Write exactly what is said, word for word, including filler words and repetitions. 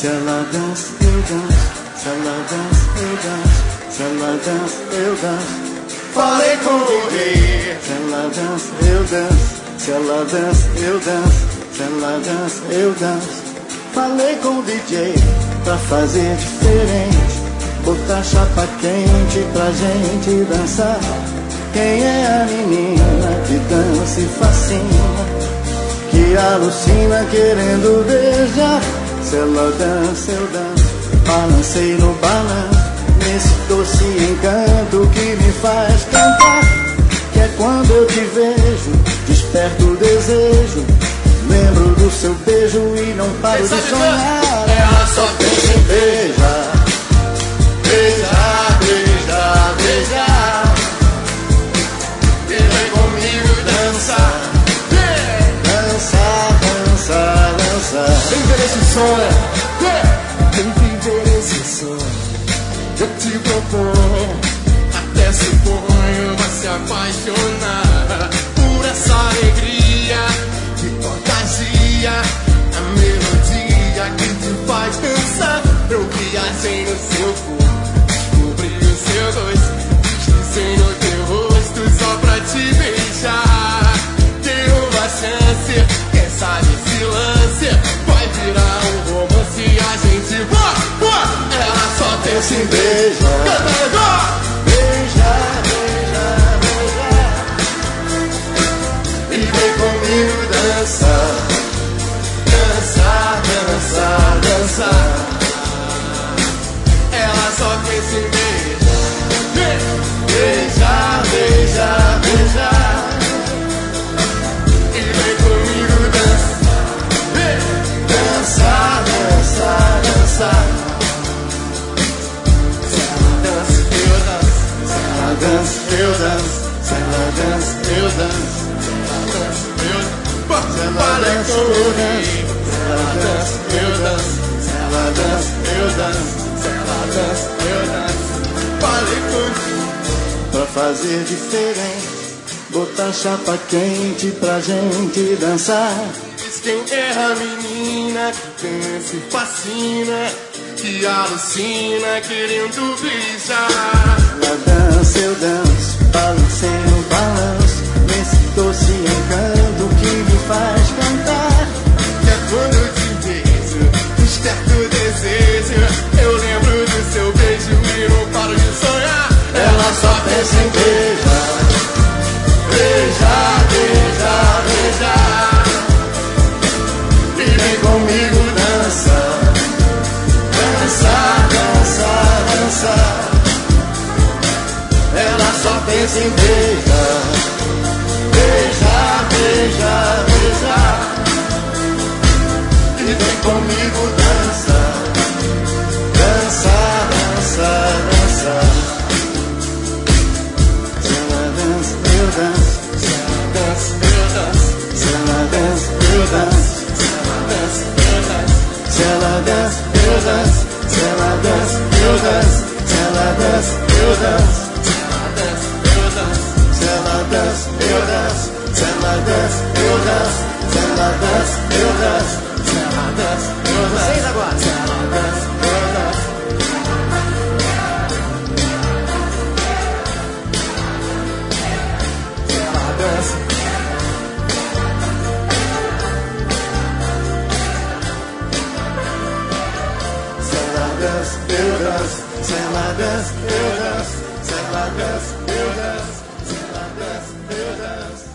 Se ela dança, eu danço. Se ela dança, eu danço. Se ela dança, eu danço. Falei com o rei. Se ela dança, eu danço. Se ela dança, eu danço. Se ela dança, eu danço. Falei com o D J pra fazer diferente, botar chapa quente pra gente dançar. Quem é a menina que dança e fascina, que alucina querendo beijar? Se ela dança, eu danço. Balancei no balanço, nesse doce encanto que me faz cantar. Que é quando eu te vejo, desperto o desejo, lembro do seu beijo e não paro de sonhar. Ela só pensa em beijar, beijar, beijar, beijar. E vem comigo dançar, dançar, dançar, dançar. Vem ver esse sonho, vem viver esse sonho. Eu te proponho, até suponho, vai se apaixonar por essa alegria que contagia, a melodia que te faz dançar. Eu viajei no seu corpo, descobri o seu rosto, deslizei no teu rosto só pra te beijar. Dê uma chance, quem sabe esse lance vai virar um romance e a gente vai, vai. Ela só pensa em beijar, beijar, beijar, beijar. E vem comigo dançar, dançar, dançar, dançar. Ela só pensa em beijar, beijar, beijar, beijar. E vem comigo dançar, dançar, dançar, dançar. Se ela dança, eu danço. Se ela dança, eu danço. Se ela dança, eu danço. Se ela dança, eu danço. Se ela dança, eu danço. Se ela dança, eu danço. Se ela dança, eu danço. Falei contigo pra fazer diferente, botar chapa quente pra gente dançar. Diz quem é a menina que dança e fascina, que alucina querendo beijar. Ela dança, eu danço, balancei no balanço, nesse doce encanto que me faz cantar. Que é quando eu te vejo, desperto o desejo, eu lembro do seu beijo e não paro de sonhar. Ela só pensa em beijar, beijar, beijar, beijar. E vem comigo dançar, dançar, dançar, dançar. Ela só pensa em beijar, beijar, beijar, beijar. E vem comigo dançar, dançar, dançar, dançar. Se ela dança, eu danço. Se ela dança, eu danço. Se ela dança, eu danço. Se ela dança, eu danço. Se ela dança, eu danço. Se ela dança, eu danço. Se ela dança, eu danço. Se ela dança, eu danço. Se ela dança, eu danço. Se ela dança, eu danço. Vocês agora. Se ela dança, eu danço. Se ela dança. Se ela dança, eu danço. Se ela dança, eu danço. Se ela dança, eu danço. Se ela dança, eu danço.